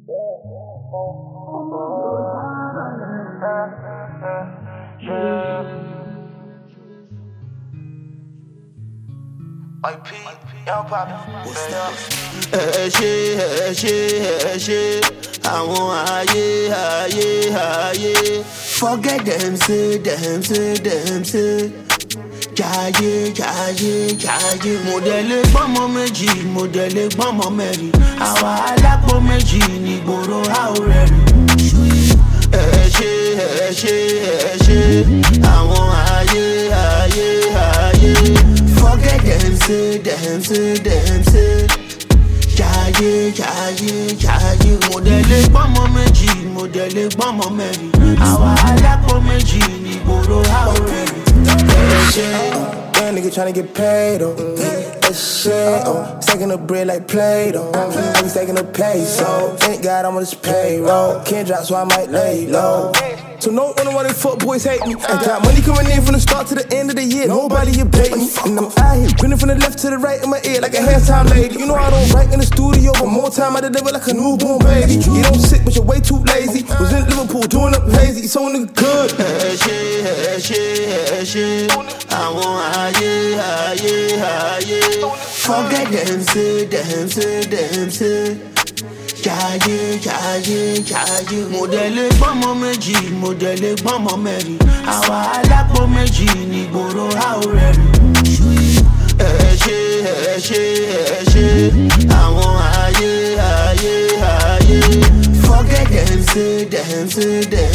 Forget them, say. Jaye. Modele gbọ́mọ méjì, modele gbọ́mọ mẹ́rin. Àwa alápò méjì ní gbòòrò àórẹ́rì. Ẹ ṣe, àwọn ayé. Forget them, say. Jaye. Modele gbọ́mọ méjì, modele gbọ́mọ mẹ́rin. Àwa alápò méjì ní gbòòrò àórẹ́rì. Young nigga tryna get paid, that shit, stacking the bread like Play-Doh. I be stacking the peso. Thank God I'm on this payroll. Can't drop, so I might lay low. So no wonder why they fuck boys hate me. I got money coming in from the start to the end of the year. Nobody abate me. And I'm out here grinning from the left to the right in my ear like a halftime lady. You know I don't write in the studio, but more time I deliver like a newborn baby. You don't sit, but you're way too lazy. Was in Liverpool doing up lazy. So nigga good. Àwọn ayé. Forget them, say. Jaye. Modele gbọ́mọ méjì, modele gbọ́mọ mẹ́rin. Àwa alápò méjì ní gbòòrò àórẹ́rì. Ẹ ṣe, àwọn ayé. Forget them, say.